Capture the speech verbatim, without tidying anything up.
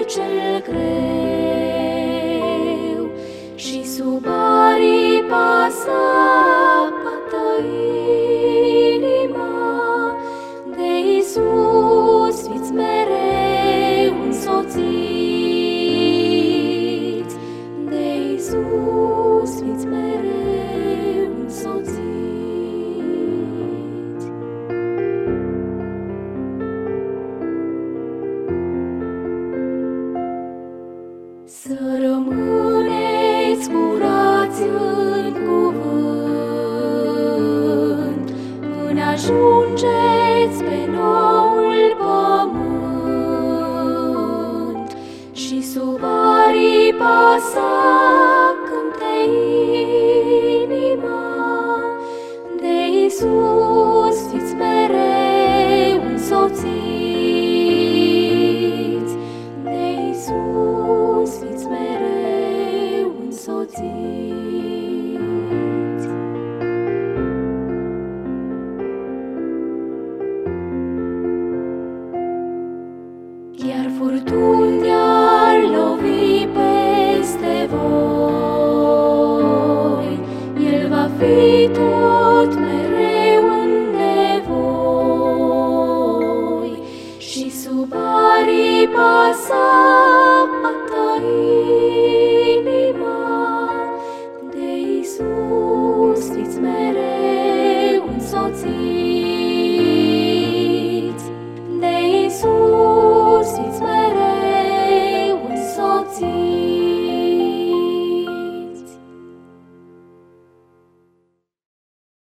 cel greu și sub aripa sa bată inima. De Iisus fiți mereu însoțiți, de Iisus fiți mereu însoțiți. Să rămâneți curați în cuvânt, până ajungeți pe noul pământ și sub aripa sa cânte inima. De Iisus fiți mereu însoțiți, de Iisus fiți mereu însoțiți. Chiar furtuni ar lovi peste voi, El va fi tot mereu în nevoi și sub aripa sa bată